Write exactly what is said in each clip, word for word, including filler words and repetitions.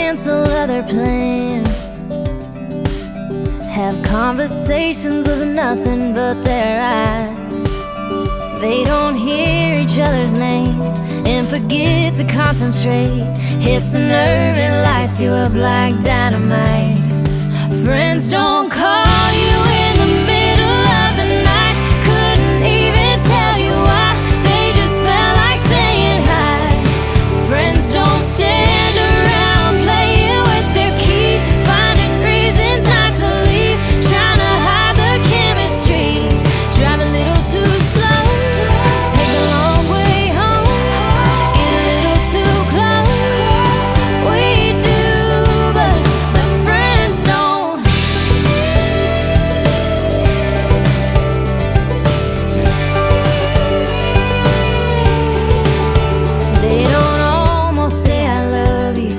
cancel other plans, have conversations with nothing but their eyes. They don't hear each other's names and forget to concentrate. Hits a nerve and lights you up like dynamite. Friends don't call you in the middle of the night, couldn't even tell you why, they just felt like saying hi. Friends don't stand around playing with their keys, finding reasons not to leave, trying to hide the chemistry. Drive a little too slow, take a long way home, get a little too close. We do, but my friends don't. They don't almost say I love you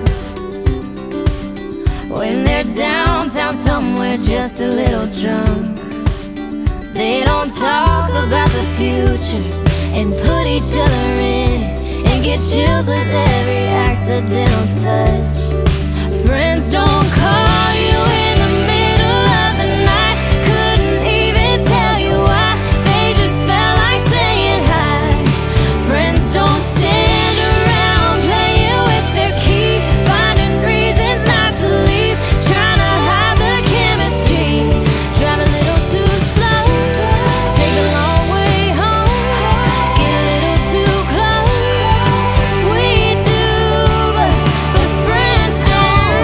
when they're downtown somewhere just a little drunk. They don't talk about the future and put each other in it, and get chills with every accidental touch. Friends don't call you in the middle of the night, couldn't even tell you why, they just felt like saying hi. Friends don't stand around playing with their keys, finding reasons not to leave, trying to hide the chemistry. Drive a little too slow, take a long way home, get a little too close. We do, but, but friends don't.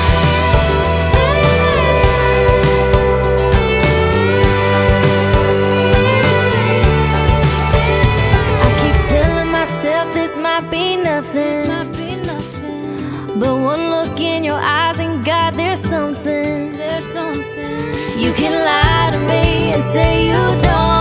I keep telling myself this might be nothing, but one look in your eyes and God, there's something. There's something. You can lie to me and say you don't